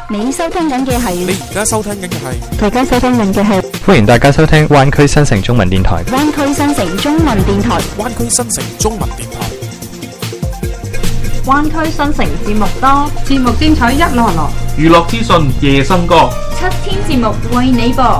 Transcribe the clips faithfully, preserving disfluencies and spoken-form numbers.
你收聽緊嘅係， 你而家收聽緊嘅係， 大家收聽緊嘅係， 歡迎大家收聽灣區新城中文電台。 灣區新城中文電台， 灣區新城中文電台。 灣區新城節目多，節目精彩一籮籮， 娛樂資訊夜笙歌， 七天節目為你播。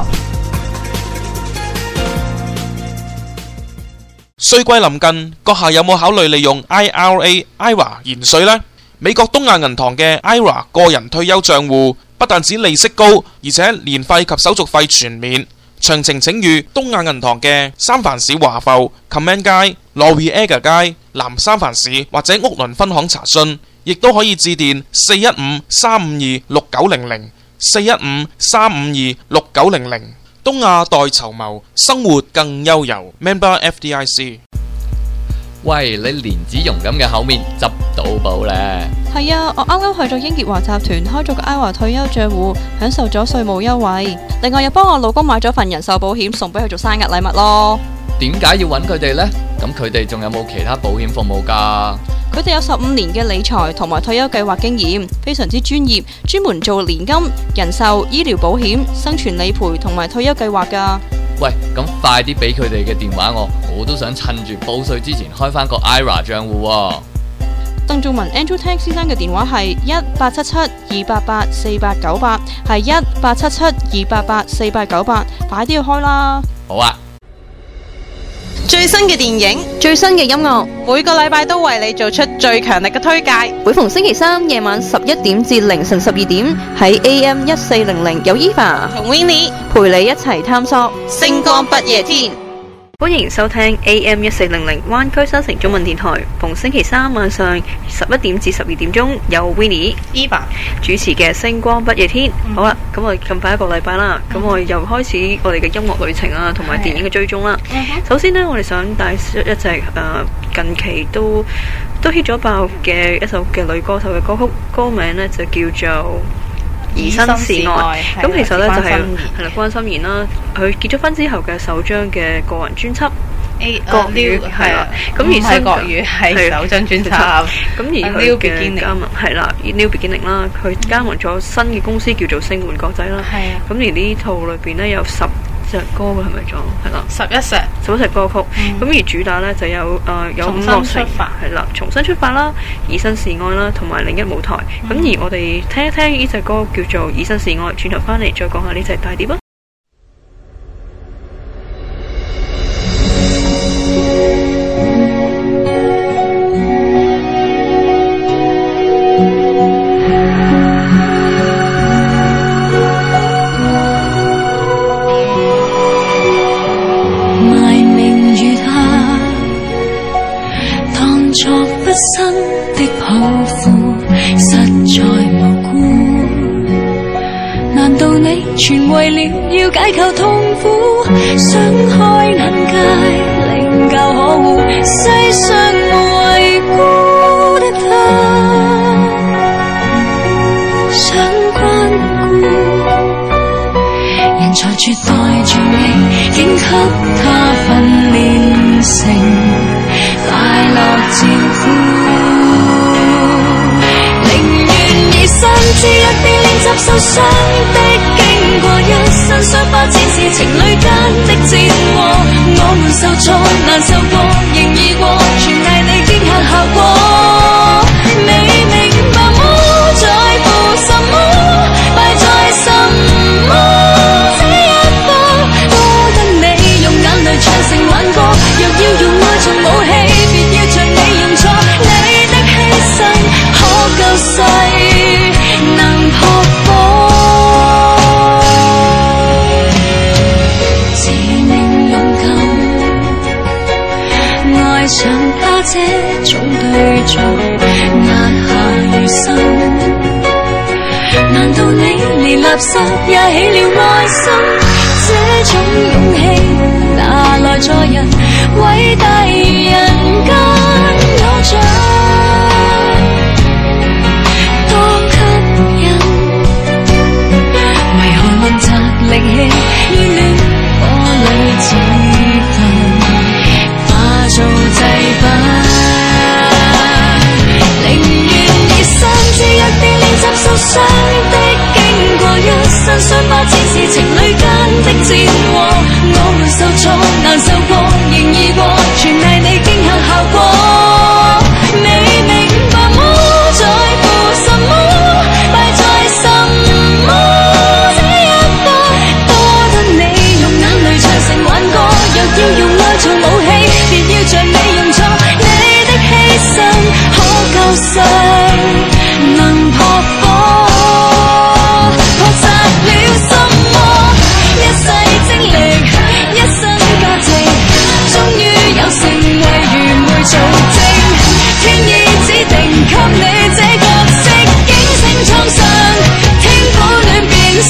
稅季臨近，閣下有冇考慮利用 I R A、I R A 延稅呢？美國東亞銀行嘅 I R A 個人退休賬戶不但止利息高，而且年費及手續費全免。詳情請與東亞銀行嘅三藩市華埠、Command 街、Laurier 街、南三藩市或者屋崙分行查詢，亦都可以致電四一五三五二六九零零、四一五三五二六九零零。東亞代籌謀，生活更悠遊。Member F D I C。 喂，你蓮子蓉咁嘅口面執到寶咧？ 係啊，我啱啱去咗英傑華集團開咗個 I R A 退休賬戶，享受咗稅務優惠。另外又幫我老公買咗份人壽保險，送俾佢做生日禮物咯。 點解要揾佢哋呢？咁佢哋仲有冇其他保險服務㗎？ 佢哋有十五年嘅理財同埋退休計劃經驗，非常之專業，專門做年金、人壽、醫療保險、生存理賠同埋退休計劃㗎。 喂，咁快啲俾佢哋嘅電話我，我都想趁住報稅之前開翻個 I R A 賬戶喎。 鄧仲文 Andrew Tang 先生嘅電話係一八七七二八八四八九八，係一八七七二八八四八九八，快啲去開啦！ 好啊！ 最新嘅電影， 最新嘅音樂， 每個禮拜都為你做出最強力嘅推介。 每逢星期三夜晚十一點至凌晨十二點，喺 A M 一四零零有 Eva 同 Winnie 陪你一齊探索星光不夜天。 歡迎收聽 A M 一四零零灣區新城中文電台，逢星期三晚上十一點至十二點鐘有 Winnie、Eva 主持嘅星光不夜天。嗯、好啦，咁我哋近排一個禮拜啦，咁、嗯、我哋又開始我哋嘅音樂旅程啊，同埋電影嘅追蹤啦。嗯、首先呢，我哋想帶一隻誒、呃、近期都都 hit 咗爆嘅一首嘅女歌手嘅歌曲，歌名呢就叫做以身試愛。咁其實咧就係係啦，關心妍啦，佢結咗婚之後嘅首張嘅個人專輯，國語係啦，咁而新國語係首張專輯。咁而佢嘅加盟係啦 ，New Beginning 啦，佢加盟咗新嘅公司叫做星喚國際啦。係啊。咁而呢套裏邊咧有十隻歌嘅，係咪咗？係啦， 十一隻， 十一隻歌曲。咁、嗯、而主打咧就有誒、呃、有五樂城係啦，重新出發啦，以身試愛啦，同埋另一舞台。咁、嗯、而我哋聽一聽呢隻歌叫做《以身試愛》，轉頭翻嚟再講下呢隻大碟啊！ 新的抱負實在無辜，難道你全為了要解構痛苦？想開眼界，領教可惡，世上無遺孤的他，想關顧人才絕代傳奇，竟給他訓練成快樂戰俘。甚至一邊練習受傷的經過，一身傷疤展示情侶間的戰禍。我們受挫難受過，仍已過，全賴你驚嚇效果。你明白嗎？在乎什麼？敗在什麼？這一刻多得你用眼淚唱成挽歌。若要用愛做武器，別要像你用錯。你的犧牲可救世能撲火，自命勇敢，愛上他這種對象，壓下餘生。難道你連垃圾也起了愛心？這種勇氣哪來在人？偉大人間偶像力氣於戀火裏自焚，化做祭品。寧願以身之一邊練習受傷的身想發展是情侶間的戰禍，我們受挫難受過，仍易過，全賴你驚嚇效果。你明白麼？在乎什麼？敗在什麼？這一刻多得你用眼淚唱成挽歌，若要用愛做武器，便要像你用錯，你的犧牲可救世能撲火。做證，天意指定給你這角色，驚醒創傷，天苦戀變性，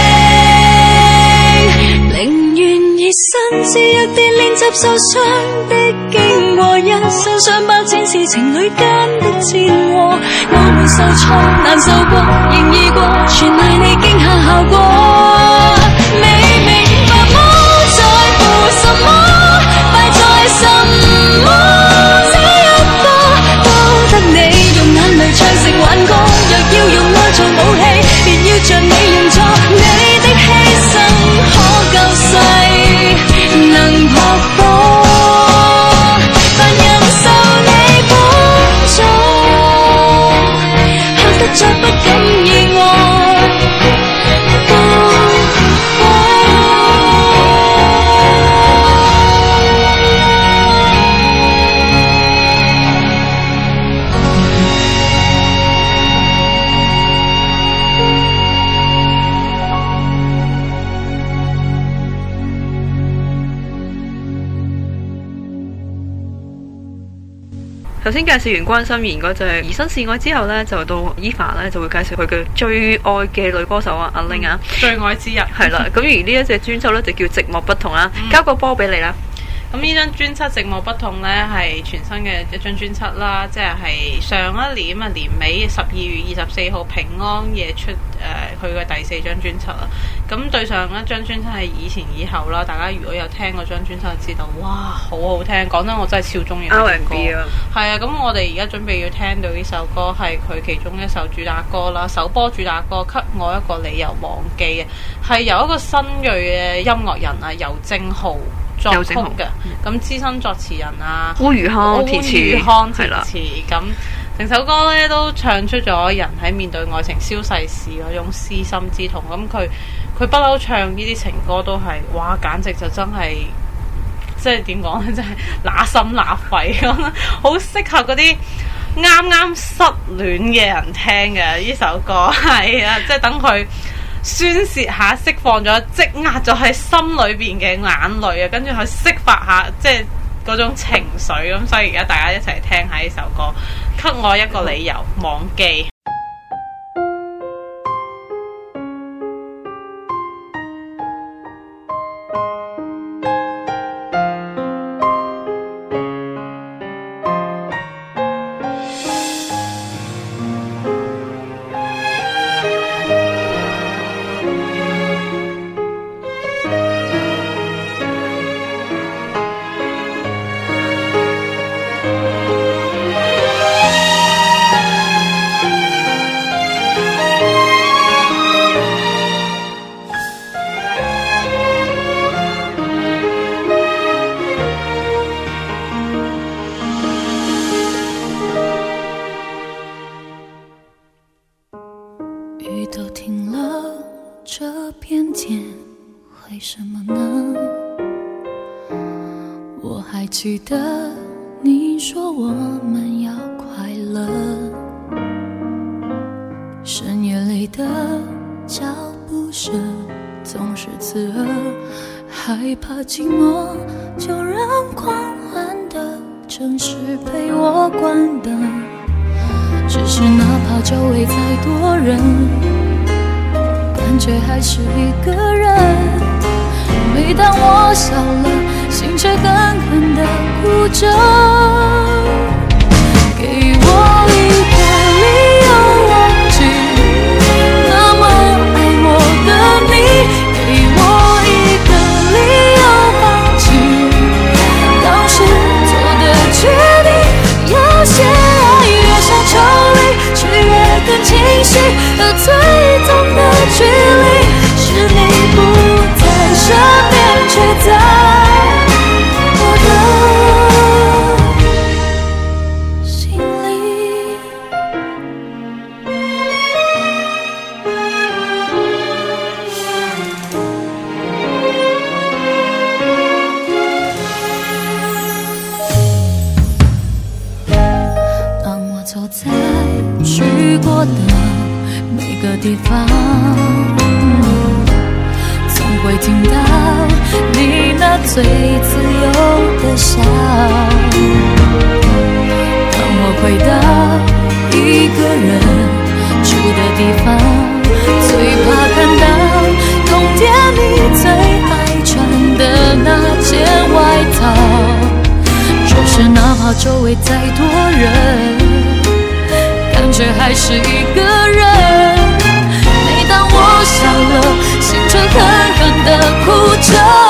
寧願以身之弱地練習受傷的經過，一生想百戰是情侶間的戰禍，我們受挫難受過，仍易過，全賴你驚嚇效果。你明白麼？在乎什麼？敗在什麼？唱成挽歌，若要用愛做武器，便要像你用錯，你的犧牲可救世能撲火，但任受你幫助，嚇得再不敢意外。 頭先介紹完關心妍嗰隻《以身試愛》之後呢，就到 Eva 咧就會介紹佢嘅最愛嘅女歌手啊，阿 Ling 啊， 最愛之一係啦。咁而呢一隻專輯呢，就叫《寂寞不同》啦，交個波俾你啦。 咁呢張專輯《寂寞不同》呢，係全新嘅一張專輯啦，即係係上一年啊年尾十二月二十四號平安夜出誒佢嘅第四張專輯啦。咁對上一張專輯係以前以後啦，大家如果有聽嗰張專輯就知道，哇，好好聽！講真，我真係超中意呢隻歌。R and B 啊，係啊，咁我哋而家準備要聽到呢首歌係佢其中一首主打歌啦，首播主打歌《給我一個理由忘記》啊，係由一個新銳嘅音樂人啊，游正浩作曲嘅，咁資深作詞人啊， 烏如康填詞， 係啦，咁成首歌咧都唱出咗人喺面對愛情消逝時嗰種撕心之痛。咁佢佢不嬲唱呢啲情歌都係，哇，簡直就真係，即係點講咧，真係乸心乸肺咁，好適合嗰啲啱啱失戀嘅人聽嘅呢首歌，係啊，即係等佢宣泄下，釋放咗積壓咗喺心裏邊嘅眼淚啊，跟住去釋發下即係嗰種情緒。咁所以而家大家一齊聽下呢首歌，給我一個理由忘記。 记得你说我们要快乐，深夜里的脚步声总是刺耳，害怕寂寞就让狂欢的城市陪我关灯，只是哪怕周围再多人，感觉还是一个人。每当我笑了，心却狠狠地哭着。给我一个理由忘记那么爱我的你，给我一个理由放弃当时做的决定。有些爱越想抽离，却越更清晰，而最痛的距离地方，总会听到你那最自由的笑。当我回到一个人住的地方，最怕看到冬天你最爱穿的那件外套，就是哪怕周围再多人，感觉还是一个人。每当我笑了，心却狠狠地哭着。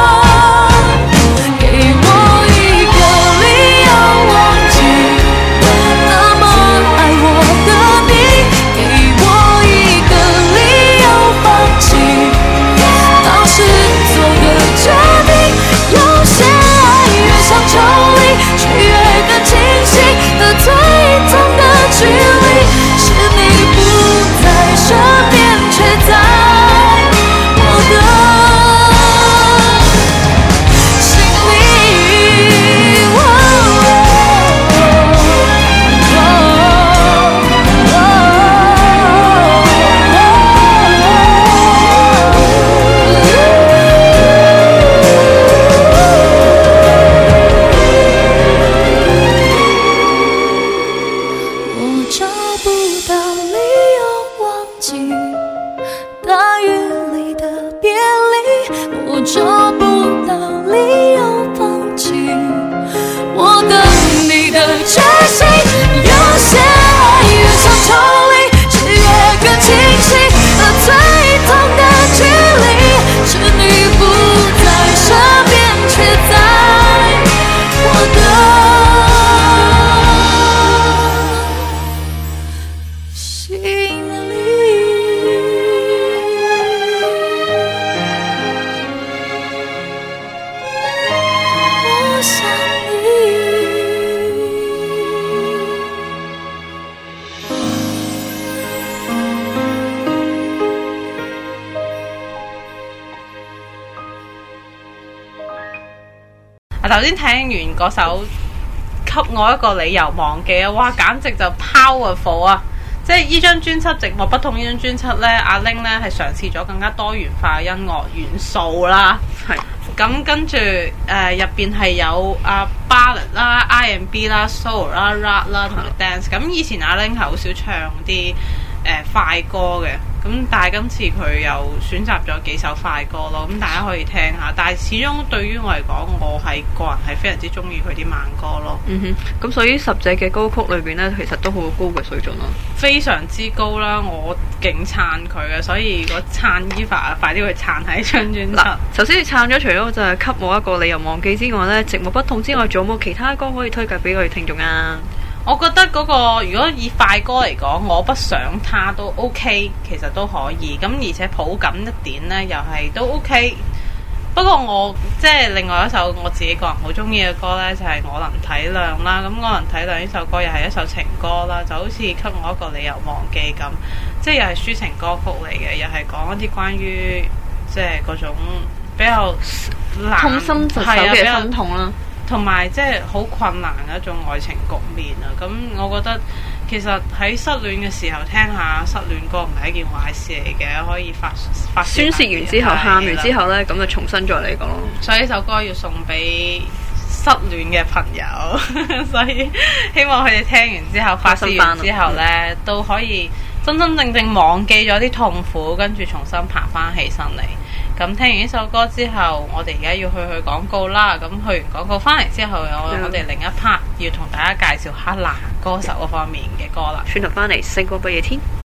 给我一个理由忘记那么爱我的你，给我一个理由放弃当时做的决定。有些爱越想抽离，却越更清晰，而最痛的距离是你不在身边，却在我的心里。哦我找不到理由忘记大雨里的别离，我找不到理由放弃我等你的决心。有些爱越想抽离，却越更清晰，而最痛的距离是你不在身边，却在我的心里。我想你。 啊！頭先聽完嗰首《給我一個理由忘記》啊，哇！簡直就 powerful 啊！即係呢張專輯《寂寞不痛》呢張專輯呢，阿 Ling 呢係嘗試咗更加多元化嘅音樂元素啦。 係。 咁跟住誒入邊係有啊 ballad 啦、R and B 啦、soul 啦、rap 啦同埋 dance。咁以前阿 Ling 係好少唱啲誒、呃、快歌嘅。咁但係今次佢又選擇咗幾首快歌咯，咁大家可以聽下。但係始終對於我嚟講，我係個人係非常之中意佢啲慢歌咯。 嗯哼，咁所以十隻嘅歌曲裏邊呢，其實都好高嘅水準咯， 非常之高啦！我勁撐佢嘅，所以如果撐 Eva 啊，快啲去撐喺張專輯。 首先你撐咗除咗就係給我一個理由忘記之外呢，寂寞不痛之外，仲有冇其他歌可以推介俾我哋聽眾啊？ 我覺得嗰、那個如果以快歌嚟講，我不想他都 OK， 其實都可以。咁而且抱感一點呢，又係都 OK。不過我即係另外一首我自己個人好中意嘅歌呢，就係、是、我能體諒啦。咁我能體諒呢首歌又係一首情歌啦，就好似給我一個理由忘記咁，即係又係抒情歌曲嚟嘅，又係講一啲關於即係嗰種比較難痛心疾首嘅心痛啦。 同埋即係好困難嘅一種愛情局面啊！咁我覺得其實喺失戀嘅時候聽下失戀歌唔係一件壞事嚟嘅，可以發發宣泄完之後，喊完之後呢，咁就重新再嚟過咯。 所以呢首歌要送俾失戀嘅朋友，所以希望佢哋聽完之後發泄完之後呢，都可以真真正正忘記咗啲痛苦，跟住重新爬翻起身嚟。咁聽完呢首歌之後，我哋而家要去去廣告啦。咁去完廣告翻嚟之後，有我哋另一 part 要同大家介紹下男歌手嗰方面嘅歌啦。 轉頭翻嚟，星光不夜天。